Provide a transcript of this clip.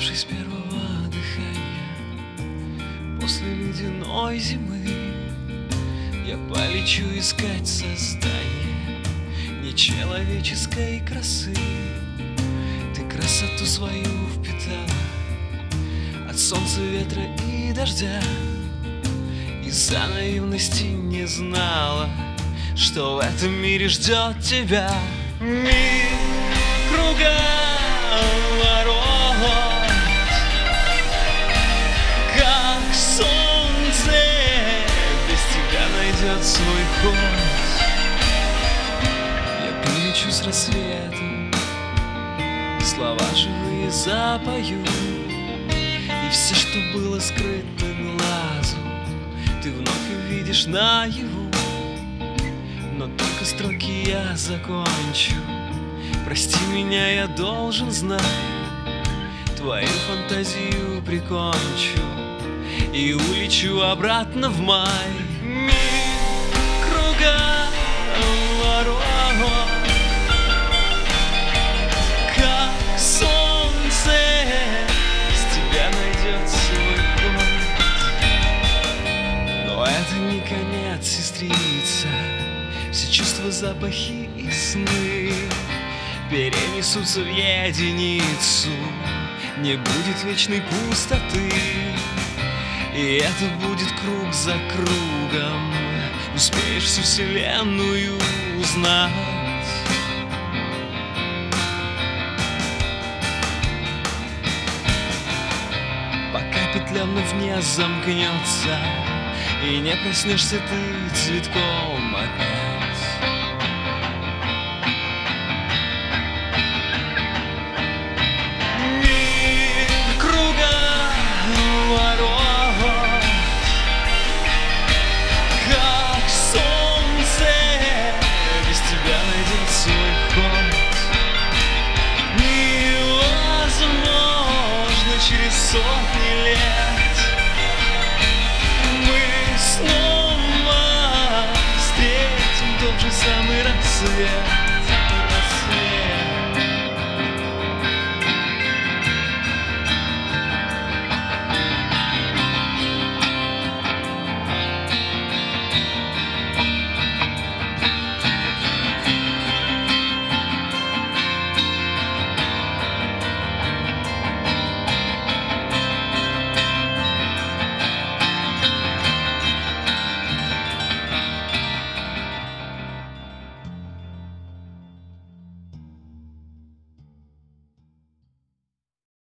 Проснувшись с первого дыхания после ледяной зимы, я полечу искать создание нечеловеческой красы. Ты красоту свою впитала от солнца, ветра и дождя. Из-за наивности не знала, что в этом мире ждет тебя. Мир круговорот, как солнце, без тебя найдет свой ход. Я прилечу с рассветом, слова живые запою, и все, что было скрыто глазу, ты вновь увидишь наяву. Но только строки я закончу. Прости меня, я должен знать. Твою фантазию прикончу и улечу обратно в май. Мир круговорот, как солнце, с тебя найдет свой ход. Но это не конец, сестрица. Все чувства, запахи и сны перенесутся в единицу. Не будет вечной пустоты, и это будет круг за кругом. Успеешь всю вселенную узнать. Пока петля вновь не замкнется и не проснешься ты цветком опять. Через сотни лет мы снова встретим тот же самый рассвет.